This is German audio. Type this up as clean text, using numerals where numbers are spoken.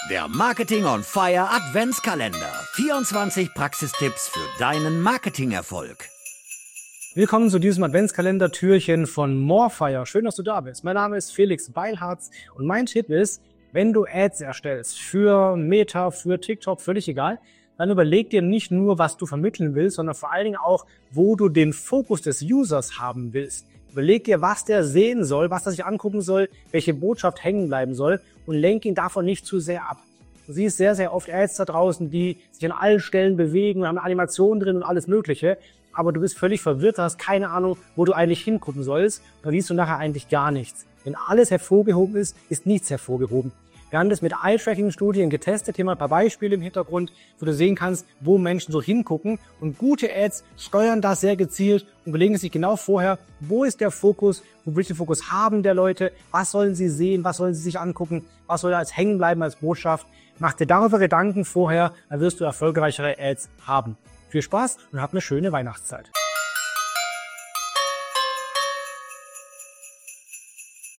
Der Marketing on Fire Adventskalender. 24 Praxistipps für deinen Marketingerfolg. Willkommen zu diesem Adventskalender-Türchen von Morefire. Schön, dass du da bist. Mein Name ist Felix Beilharz und mein Tipp ist, wenn du Ads erstellst für Meta, für TikTok, völlig egal, dann überleg dir nicht nur, was du vermitteln willst, sondern vor allen Dingen auch, wo du den Fokus des Users haben willst. Überleg dir, was der sehen soll, was er sich angucken soll, welche Botschaft hängen bleiben soll und lenk ihn davon nicht zu sehr ab. Du siehst sehr, sehr oft Ads da draußen, die sich an allen Stellen bewegen, haben Animationen drin und alles Mögliche, aber du bist völlig verwirrt, hast keine Ahnung, wo du eigentlich hingucken sollst, da siehst du nachher eigentlich gar nichts. Wenn alles hervorgehoben ist, ist nichts hervorgehoben. Wir haben das mit Eye-Tracking-Studien getestet, hier mal ein paar Beispiele im Hintergrund, wo du sehen kannst, wo Menschen so hingucken. Und gute Ads steuern das sehr gezielt und überlegen sich genau vorher, wo ist der Fokus, wo will ich den Fokus haben der Leute, was sollen sie sehen, was sollen sie sich angucken, was soll da als hängen bleiben als Botschaft. Mach dir darüber Gedanken vorher, dann wirst du erfolgreichere Ads haben. Viel Spaß und hab eine schöne Weihnachtszeit.